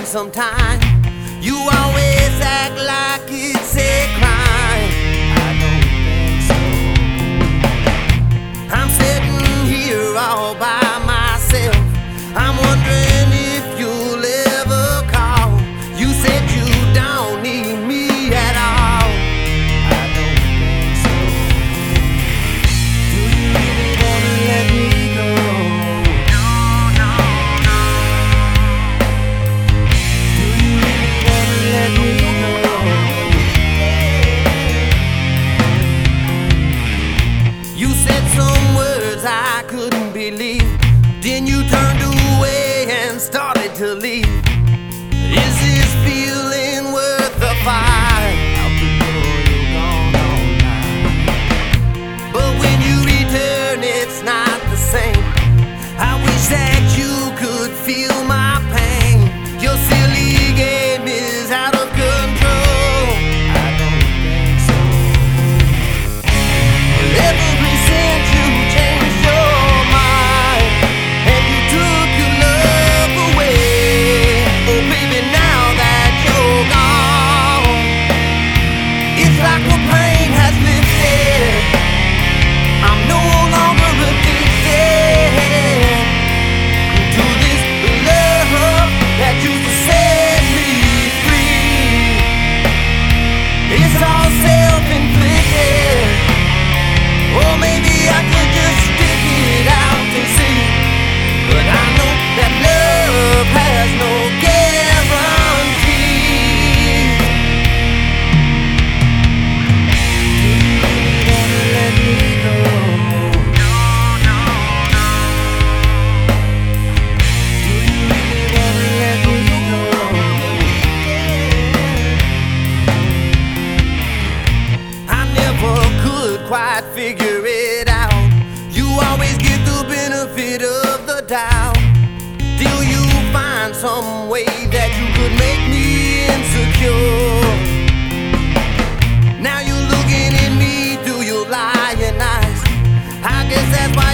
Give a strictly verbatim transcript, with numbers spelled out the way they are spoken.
some time. You always act like it's a crime. I don't think so. I'm sitting here all by myself. I'm wondering if you'll ever call. You said you don't need me at all. I don't think so. Do you really wanna let me go? No, no, no. Do you really wanna let me go? You said some words I couldn't believe. Then you turned away and started to leave. Is this feeling worth the fight? Out the door, you're gone all night. But when you return, it's not the same. I wish that you could feel my pain. Your silly game is out of control. I don't think so. Ever since you changed your mind and you took your love away, oh baby, now that you're gone, it's like the pain has lifted. I'm no longer addicted to this love that used to set me free. It's all self-inflicted. Or maybe I could just stick it out and see. But I know that love has no guarantee. Do you really wanna let me go? No, no, no. Do you really wanna let me go? I never could quite figure it out. You always get the benefit of the doubt. Till you find some way that you could make me insecure. Now you're looking at me through your lying eyes. I guess that's why